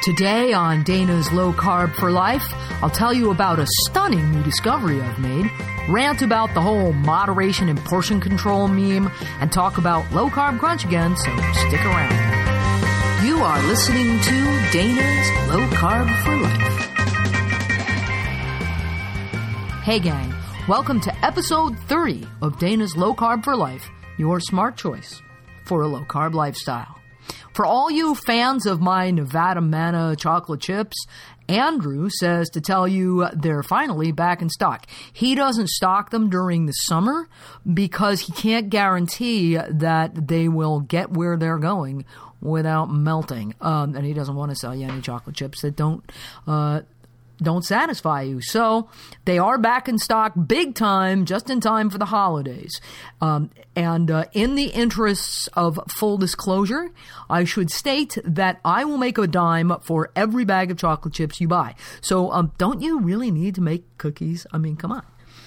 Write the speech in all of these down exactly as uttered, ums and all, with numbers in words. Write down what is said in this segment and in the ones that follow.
Today on Dana's Low Carb for Life, I'll tell you about a stunning new discovery I've made, rant about the whole moderation and portion control meme, and talk about low carb crunch again, so stick around. You are listening to Dana's Low Carb for Life. Hey gang, welcome to episode thirty of Dana's Low Carb for Life, your smart choice for a low carb lifestyle. For all you fans of my Nevada Manna chocolate chips, Andrew says to tell you they're finally back in stock. He doesn't stock them during the summer because he can't guarantee that they will get where they're going without melting. Um, and he doesn't want to sell you any chocolate chips that don't uh, don't satisfy you. So they are back in stock big time, just in time for the holidays. Um, and uh, in the interests of full disclosure, I should state that I will make a dime for every bag of chocolate chips you buy. So um, don't you really need to make cookies? I mean, come on.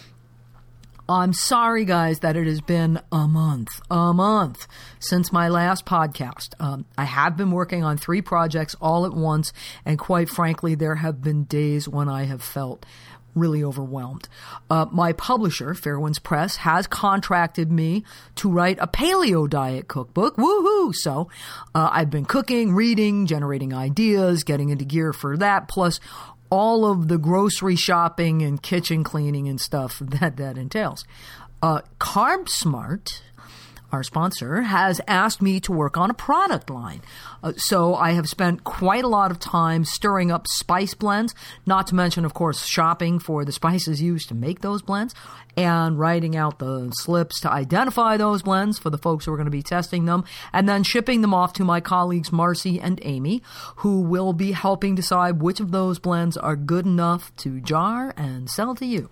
I'm sorry, guys, that it has been a month, a month since my last podcast. Um, I have been working on three projects all at once, and quite frankly, there have been days when I have felt really overwhelmed. Uh, my publisher, Fairwinds Press, has contracted me to write a paleo diet cookbook. Woohoo! So uh, I've been cooking, reading, generating ideas, getting into gear for that, plus all of the grocery shopping and kitchen cleaning and stuff that that entails. Uh, Carb Smart, our sponsor, has asked me to work on a product line. Uh, so I have spent quite a lot of time stirring up spice blends, not to mention, of course, shopping for the spices used to make those blends and writing out the slips to identify those blends for the folks who are going to be testing them, and then shipping them off to my colleagues Marcy and Amy, who will be helping decide which of those blends are good enough to jar and sell to you.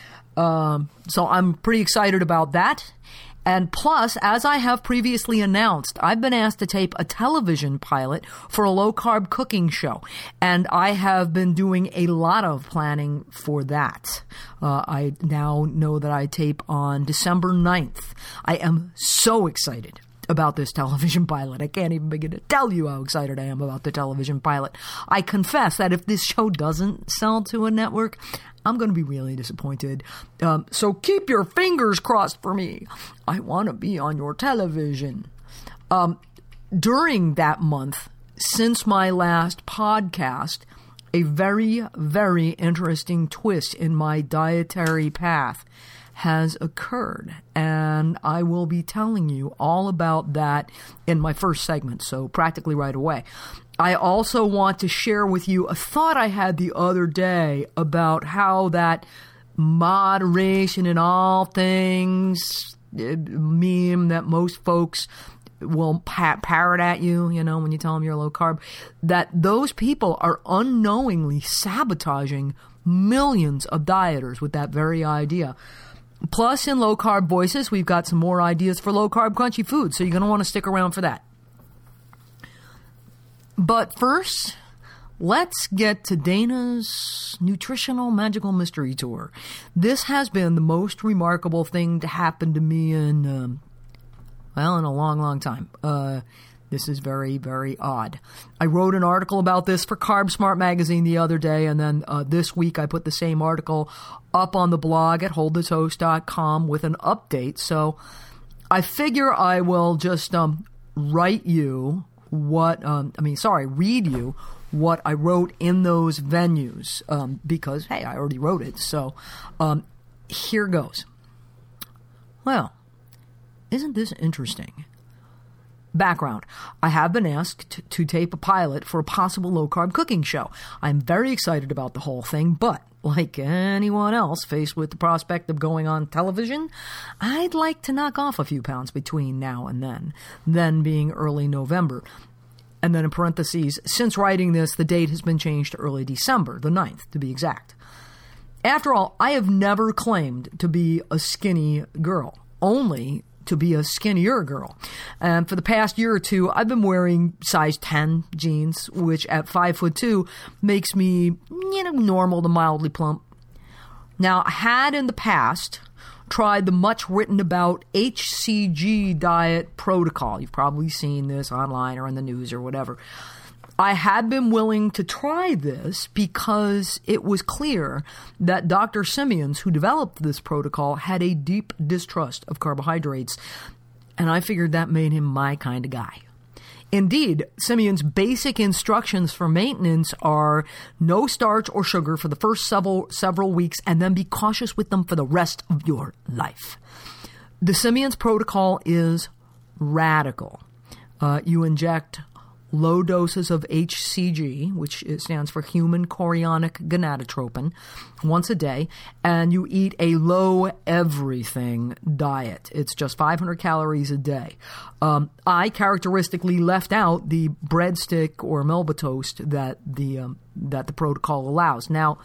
Um, so I'm pretty excited about that. And plus, as I have previously announced, I've been asked to tape a television pilot for a low-carb cooking show. And I have been doing a lot of planning for that. Uh, I now know that I tape on December ninth. I am so excited about this television pilot. I can't even begin to tell you how excited I am about the television pilot. I confess that if this show doesn't sell to a network, I'm going to be really disappointed. Um, so keep your fingers crossed for me. I want to be on your television. Um, during that month, since my last podcast, a very, very interesting twist in my dietary path has occurred, and I will be telling you all about that in my first segment, so practically right away. I also want to share with you a thought I had the other day about how that moderation in all things meme that most folks will pa- parrot at you, you know, when you tell them you're low carb, that those people are unknowingly sabotaging millions of dieters with that very idea. Plus, in Low Carb Voices, we've got some more ideas for low-carb crunchy food, so you're going to want to stick around for that. But first, let's get to Dana's Nutritional Magical Mystery Tour. This has been the most remarkable thing to happen to me in, um, well, in a long, long time. Uh, this is very, very odd. I wrote an article about this for Carb Smart magazine the other day, and then uh, this week I put the same article up on the blog at hold the toast dot com with an update. So I figure I will just um, write you what, um, I mean, sorry, read you what I wrote in those venues um, because, hey, I already wrote it. So um, here goes. Well, isn't this interesting? Background. I have been asked to tape a pilot for a possible low-carb cooking show. I'm very excited about the whole thing, but like anyone else faced with the prospect of going on television, I'd like to knock off a few pounds between now and then, then being early November. And then in parentheses, since writing this, the date has been changed to early December, the ninth to be exact. After all, I have never claimed to be a skinny girl, only to be a skinnier girl. And for the past year or two, I've been wearing size ten jeans, which at five foot two makes me, you know, normal to mildly plump. Now, I had in the past tried the much written about H C G diet protocol. You've probably seen this online or in the news or whatever. I had been willing to try this because it was clear that Doctor Simeons, who developed this protocol, had a deep distrust of carbohydrates, and I figured that made him my kind of guy. Indeed, Simeons' basic instructions for maintenance are no starch or sugar for the first several, several weeks, and then be cautious with them for the rest of your life. The Simeons protocol is radical. Uh, you inject low doses of H C G, which stands for human chorionic gonadotropin, once a day, and you eat a low everything diet. It's just five hundred calories a day. Um, I characteristically left out the breadstick or Melba toast that the um, that the protocol allows. Now,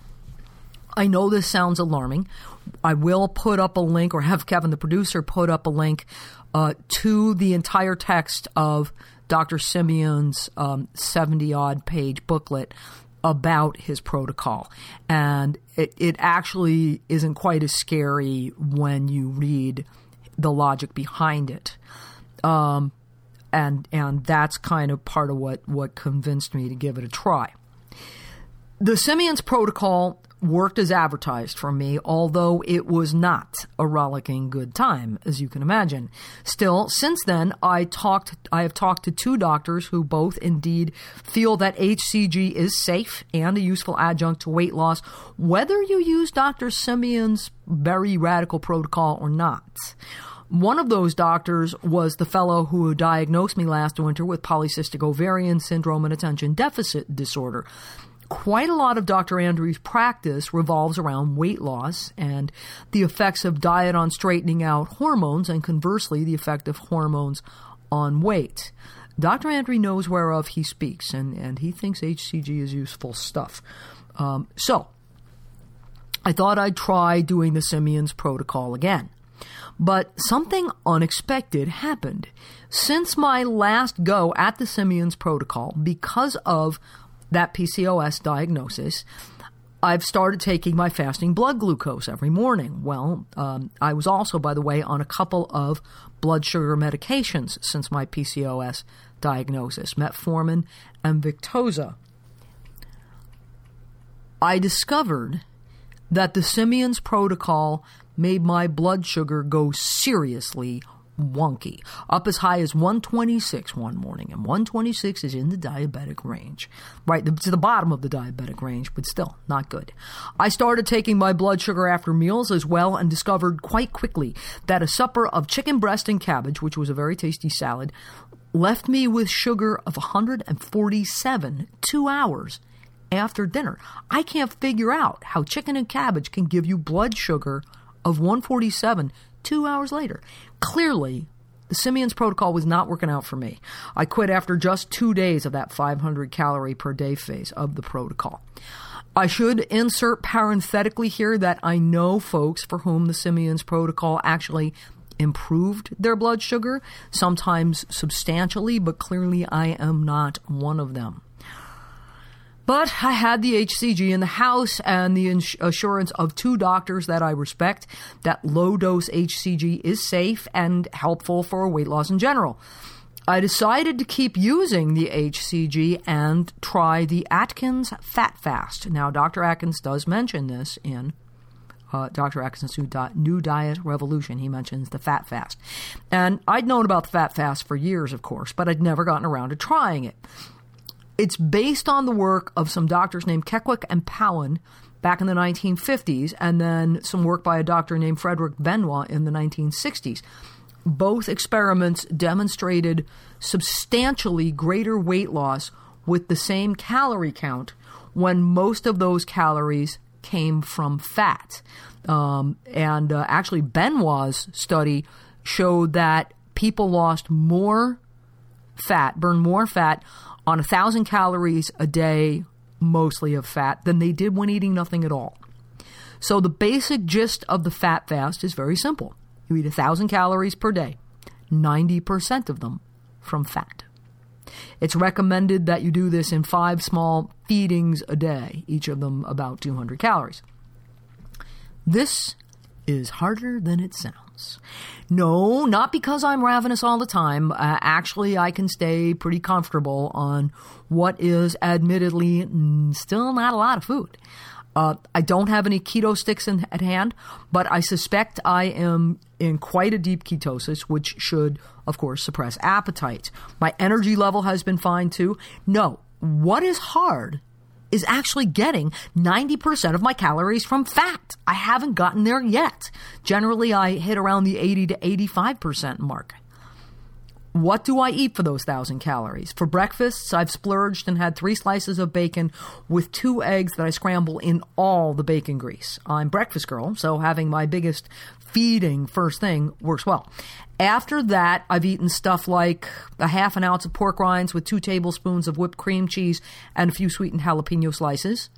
I know this sounds alarming. I will put up a link, or have Kevin, the producer, put up a link uh, to the entire text of Doctor Simeons' um, seventy-odd page booklet about his protocol. And it, it actually isn't quite as scary when you read the logic behind it. Um, and and that's kind of part of what, what convinced me to give it a try. The Simeons protocol worked as advertised for me, although it was not a rollicking good time, as you can imagine. Still, since then, I talked. I have talked to two doctors who both indeed feel that H C G is safe and a useful adjunct to weight loss, whether you use Doctor Simeons' very radical protocol or not. One of those doctors was the fellow who diagnosed me last winter with polycystic ovarian syndrome and attention deficit disorder. Quite a lot of Doctor Andrews' practice revolves around weight loss and the effects of diet on straightening out hormones, and conversely, the effect of hormones on weight. Doctor Andrews knows whereof he speaks, and, and he thinks H C G is useful stuff. Um, so, I thought I'd try doing the Simeons protocol again. But something unexpected happened. Since my last go at the Simeons protocol, because of that P C O S diagnosis, I've started taking my fasting blood glucose every morning. Well, um, I was also, by the way, on a couple of blood sugar medications since my P C O S diagnosis, metformin and Victoza. I discovered that the Simeons protocol made my blood sugar go seriously wonky, up as high as one twenty-six one morning, and one twenty-six is in the diabetic range. Right, to the bottom of the diabetic range, but still not good. I started taking my blood sugar after meals as well, and discovered quite quickly that a supper of chicken breast and cabbage, which was a very tasty salad, left me with sugar of one forty-seven two hours after dinner. I can't figure out how chicken and cabbage can give you blood sugar of one forty-seven two hours later. Clearly, the Simeons protocol was not working out for me. I quit after just two days of that five hundred calorie per day phase of the protocol. I should insert parenthetically here that I know folks for whom the Simeons protocol actually improved their blood sugar, sometimes substantially, but clearly I am not one of them. But I had the H C G in the house and the ins- assurance of two doctors that I respect that low-dose H C G is safe and helpful for weight loss in general. I decided to keep using the H C G and try the Atkins Fat Fast. Now, Doctor Atkins does mention this in uh, Doctor Atkins' new, di- new Diet Revolution. He mentions the Fat Fast. And I'd known about the Fat Fast for years, of course, but I'd never gotten around to trying it. It's based on the work of some doctors named Kekwak and Powan back in the nineteen fifties, and then some work by a doctor named Frederick Benoit in the nineteen sixties. Both experiments demonstrated substantially greater weight loss with the same calorie count when most of those calories came from fat. Um, and uh, actually, Benoit's study showed that people lost more fat, burned more fat on one thousand calories a day, mostly of fat, than they did when eating nothing at all. So the basic gist of the fat fast is very simple. You eat one thousand calories per day, ninety percent of them from fat. It's recommended that you do this in five small feedings a day, each of them about two hundred calories. This is harder than it sounds. No, not because I'm ravenous all the time. Uh, actually, I can stay pretty comfortable on what is admittedly mm, still not a lot of food. Uh, I don't have any keto sticks in, at hand, but I suspect I am in quite a deep ketosis, which should, of course, suppress appetite. My energy level has been fine, too. No, what is hard is actually getting ninety percent of my calories from fat. I haven't gotten there yet. Generally, I hit around the eighty to eighty-five percent mark. What do I eat for those thousand calories? For breakfasts, I've splurged and had three slices of bacon with two eggs that I scramble in all the bacon grease. I'm breakfast girl, so having my biggest feeding first thing works well. After that, I've eaten stuff like a half an ounce of pork rinds with two tablespoons of whipped cream cheese and a few sweetened jalapeno slices.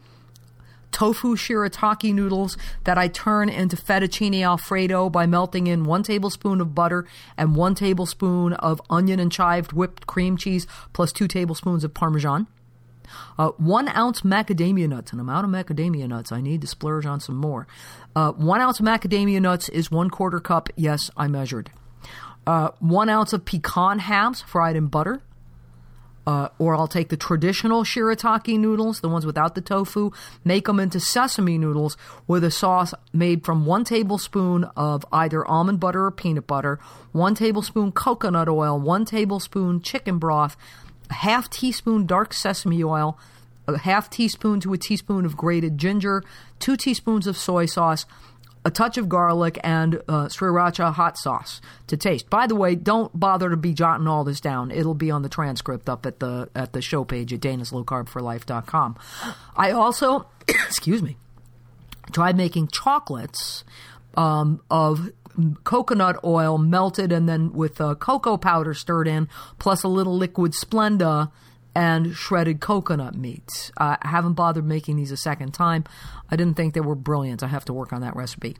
Tofu shirataki noodles that I turn into fettuccine alfredo by melting in one tablespoon of butter and one tablespoon of onion and chive whipped cream cheese plus two tablespoons of Parmesan. Uh, one ounce macadamia nuts, and I'm out of macadamia nuts. I need to splurge on some more. Uh, one ounce of macadamia nuts is one quarter cup. Yes, I measured. Uh, one ounce of pecan halves fried in butter. Uh, or I'll take the traditional shirataki noodles, the ones without the tofu, make them into sesame noodles with a sauce made from one tablespoon of either almond butter or peanut butter, one tablespoon coconut oil, one tablespoon chicken broth, a half teaspoon dark sesame oil, a half teaspoon to a teaspoon of grated ginger, two teaspoons of soy sauce, a touch of garlic, and uh, sriracha hot sauce to taste. By the way, don't bother to be jotting all this down. It'll be on the transcript up at the at the show page at danas low carb for life dot com. I also, excuse me, tried making chocolates um, of coconut oil melted and then with uh, cocoa powder stirred in, plus a little liquid Splenda and shredded coconut meat. Uh, I haven't bothered making these a second time. I didn't think they were brilliant. I have to work on that recipe.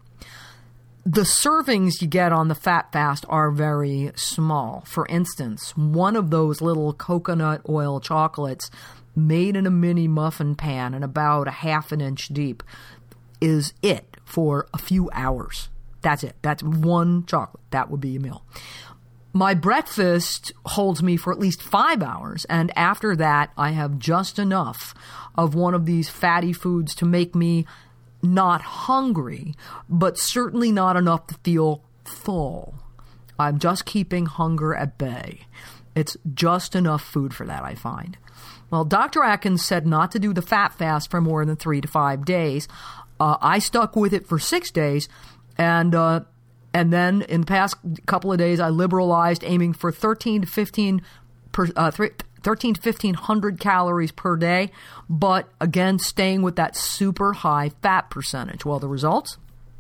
The servings you get on the Fat Fast are very small. For instance, one of those little coconut oil chocolates made in a mini muffin pan and about a half an inch deep is it for a few hours. That's it. That's one chocolate. That would be a meal. My breakfast holds me for at least five hours, and after that, I have just enough of one of these fatty foods to make me not hungry, but certainly not enough to feel full. I'm just keeping hunger at bay. It's just enough food for that, I find. Well, Doctor Atkins said not to do the Fat Fast for more than three to five days. Uh, I stuck with it for six days, and uh, And then in the past couple of days, I liberalized, aiming for thirteen to fifteen per, uh, thirteen to fifteen hundred calories per day, but again, staying with that super high fat percentage. Well, the results?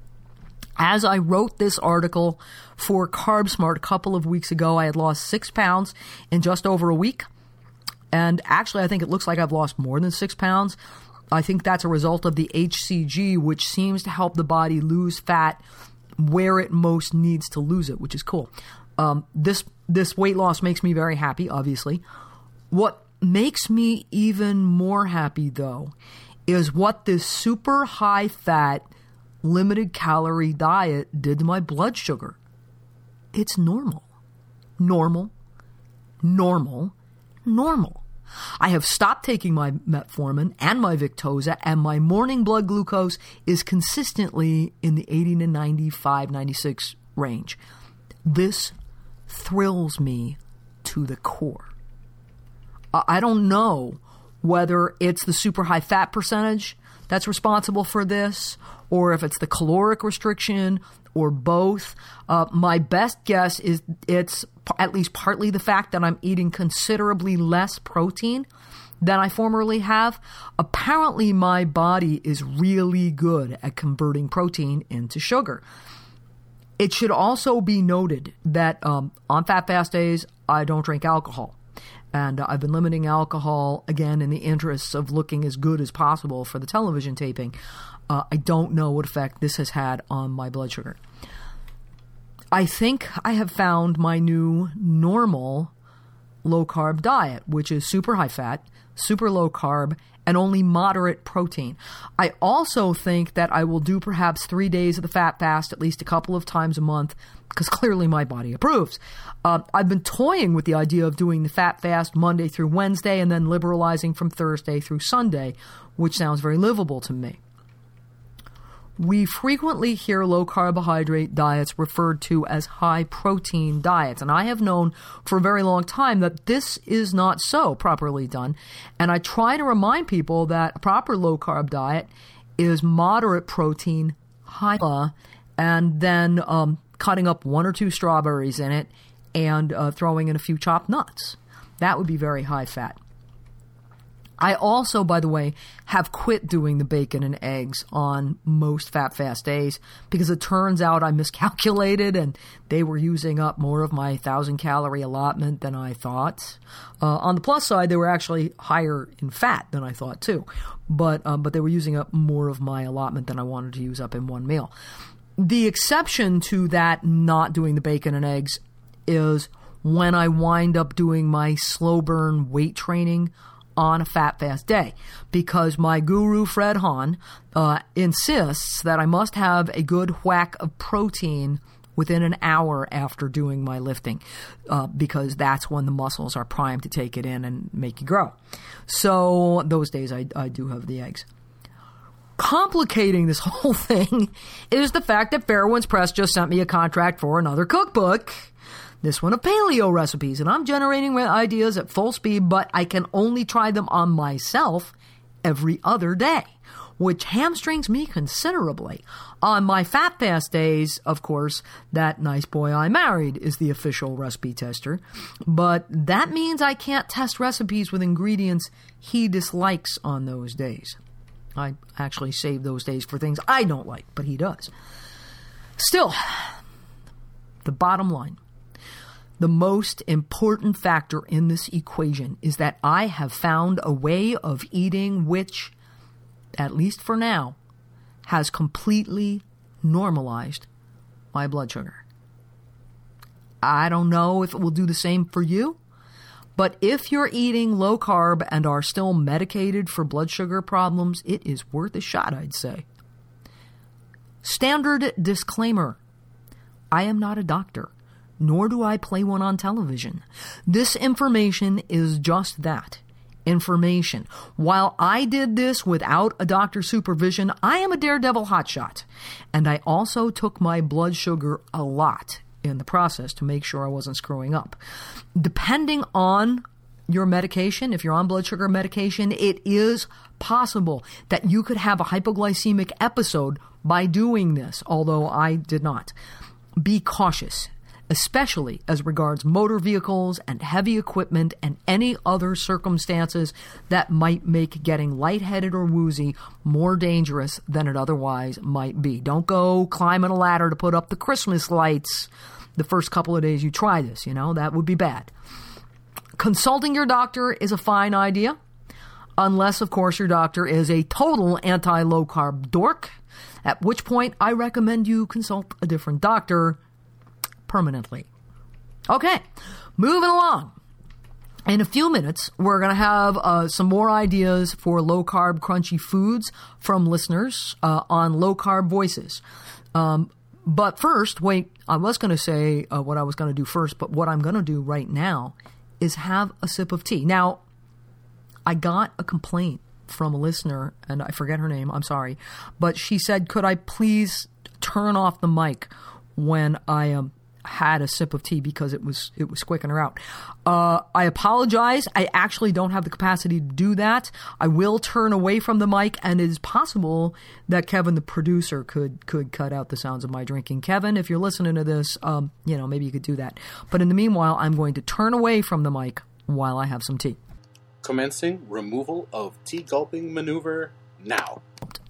As I wrote this article for CarbSmart a couple of weeks ago, I had lost six pounds in just over a week. And actually, I think it looks like I've lost more than six pounds. I think that's a result of the H C G, which seems to help the body lose fat where it most needs to lose it, which is cool. Um, this this weight loss makes me very happy, obviously. What makes me even more happy, though, is what this super high-fat, limited-calorie diet did to my blood sugar. It's normal. Normal. Normal. Normal. I have stopped taking my metformin and my Victoza, and my morning blood glucose is consistently in the eighty to ninety-five, ninety-six range. This thrills me to the core. I don't know whether it's the super high fat percentage that's responsible for this, or if it's the caloric restriction, or both. Uh, my best guess is it's at least partly the fact that I'm eating considerably less protein than I formerly have. Apparently, my body is really good at converting protein into sugar. It should also be noted that um, on Fat Fast days, I don't drink alcohol. And uh, I've been limiting alcohol, again, in the interests of looking as good as possible for the television taping. Uh, I don't know what effect this has had on my blood sugar. I think I have found my new normal low-carb diet, which is super high-fat, super low-carb, and only moderate protein. I also think that I will do perhaps three days of the fat fast at least a couple of times a month, because clearly my body approves. Uh, I've been toying with the idea of doing the fat fast Monday through Wednesday and then liberalizing from Thursday through Sunday, which sounds very livable to me. We frequently hear low-carbohydrate diets referred to as high-protein diets, and I have known for a very long time that this is not so properly done, and I try to remind people that a proper low-carb diet is moderate protein, high, and then um, cutting up one or two strawberries in it and uh, throwing in a few chopped nuts. That would be very high-fat. I also, by the way, have quit doing the bacon and eggs on most fat fast days because it turns out I miscalculated and they were using up more of my one thousand calorie allotment than I thought. Uh, on the plus side, they were actually higher in fat than I thought too, but um, but they were using up more of my allotment than I wanted to use up in one meal. The exception to that not doing the bacon and eggs is when I wind up doing my slow burn weight training on a fat fast day, because my guru Fred Hahn uh, insists that I must have a good whack of protein within an hour after doing my lifting, uh, because that's when the muscles are primed to take it in and make you grow. So those days I, I do have the eggs. Complicating this whole thing is the fact that Fairwinds Press just sent me a contract for another cookbook. This one of paleo recipes, and I'm generating ideas at full speed, but I can only try them on myself every other day, which hamstrings me considerably. On my fat fast days, of course, that nice boy I married is the official recipe tester, but that means I can't test recipes with ingredients he dislikes on those days. I actually save those days for things I don't like, but he does. Still, the bottom line. The most important factor in this equation is that I have found a way of eating which, at least for now, has completely normalized my blood sugar. I don't know if it will do the same for you, but if you're eating low carb and are still medicated for blood sugar problems, it is worth a shot, I'd say. Standard disclaimer: I am not a doctor, nor do I play one on television. This information is just that, information. While I did this without a doctor's supervision, I am a daredevil hotshot. And I also took my blood sugar a lot in the process to make sure I wasn't screwing up. Depending on your medication, if you're on blood sugar medication, it is possible that you could have a hypoglycemic episode by doing this, although I did not. Be cautious, especially as regards motor vehicles and heavy equipment and any other circumstances that might make getting lightheaded or woozy more dangerous than it otherwise might be. Don't go climbing a ladder to put up the Christmas lights the first couple of days you try this, you know, that would be bad. Consulting your doctor is a fine idea, unless, of course, your doctor is a total anti-low-carb dork, at which point I recommend you consult a different doctor permanently. Okay, moving along. In a few minutes, we're going to have uh, some more ideas for low-carb crunchy foods from listeners uh, on low-carb voices. Um, but first, wait, I was going to say uh, what I was going to do first, but what I'm going to do right now is have a sip of tea. Now, I got a complaint from a listener, and I forget her name, I'm sorry, but she said, could I please turn off the mic when I um, had a sip of tea because it was it was squicking her out. Uh, I apologize. I actually don't have the capacity to do that. I will turn away from the mic, and it is possible that Kevin, the producer, could could cut out the sounds of my drinking. Kevin, if you're listening to this, um, you know, maybe you could do that. But in the meanwhile, I'm going to turn away from the mic while I have some tea. Commencing removal of tea gulping maneuver now.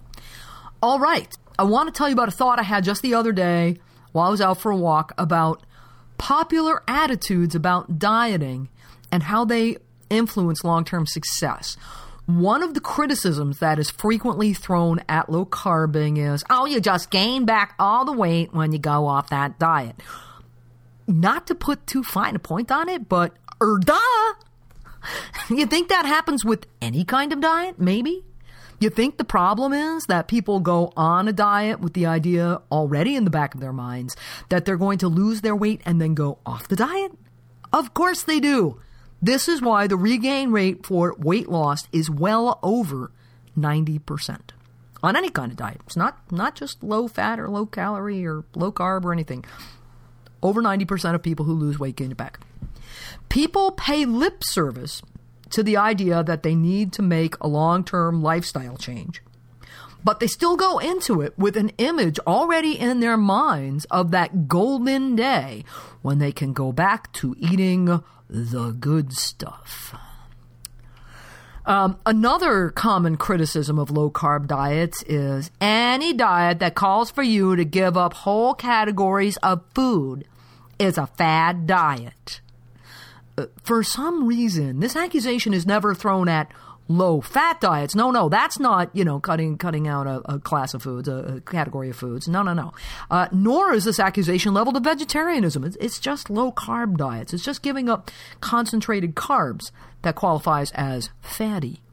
All right. I want to tell you about a thought I had just the other day while I was out for a walk about popular attitudes about dieting and how they influence long-term success. One of the criticisms that is frequently thrown at low carbing is, oh, you just gain back all the weight when you go off that diet. Not to put too fine a point on it, but Er, duh! You think that happens with any kind of diet? Maybe. You think the problem is that people go on a diet with the idea already in the back of their minds that they're going to lose their weight and then go off the diet? Of course they do. This is why the regain rate for weight loss is well over ninety percent on any kind of diet. It's not, not just low fat or low calorie or low carb or anything. Over ninety percent of people who lose weight gain it back. People pay lip service to the idea that they need to make a long-term lifestyle change, but they still go into it with an image already in their minds of that golden day when they can go back to eating the good stuff. Um, another common criticism of low-carb diets is any diet that calls for you to give up whole categories of food is a fad diet. Uh, for some reason, this accusation is never thrown at low-fat diets. No, no, that's not, you know, cutting cutting out a, a class of foods, a, a category of foods. No, no, no. Uh, nor is this accusation leveled at vegetarianism. It's, it's just low-carb diets. It's just giving up concentrated carbs that qualifies as fatty.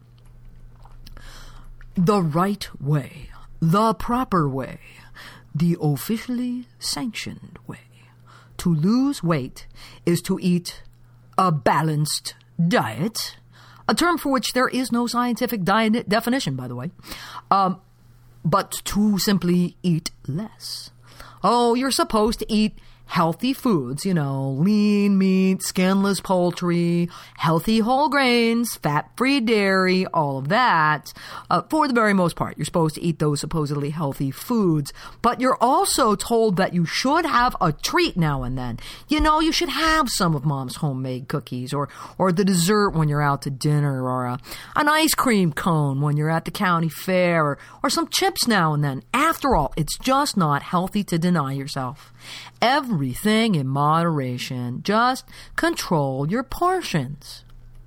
The right way, the proper way, the officially sanctioned way to lose weight is to eat a balanced diet, a term for which there is no scientific diet definition, by the way, um, but to simply eat less. Oh, you're supposed to eat healthy foods, you know, lean meat, skinless poultry, healthy whole grains, fat-free dairy, all of that. Uh, for the very most part, you're supposed to eat those supposedly healthy foods, but you're also told that you should have a treat now and then. You know, you should have some of Mom's homemade cookies, or or the dessert when you're out to dinner, or a, an ice cream cone when you're at the county fair, or, or some chips now and then. After all, it's just not healthy to deny yourself. Everything in moderation. Just control your portions.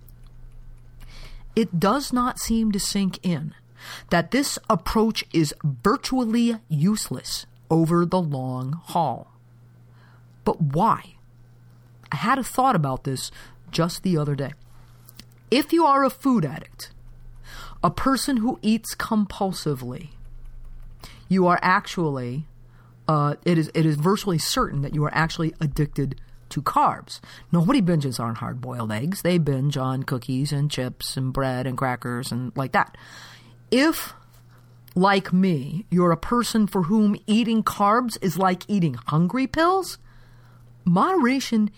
It does not seem to sink in that this approach is virtually useless over the long haul. But why? I had a thought about this just the other day. If you are a food addict, a person who eats compulsively, you are actually Uh, it is it is virtually certain that you are actually addicted to carbs. Nobody binges on hard-boiled eggs. They binge on cookies and chips and bread and crackers and like that. If, like me, you're a person for whom eating carbs is like eating hungry pills, moderation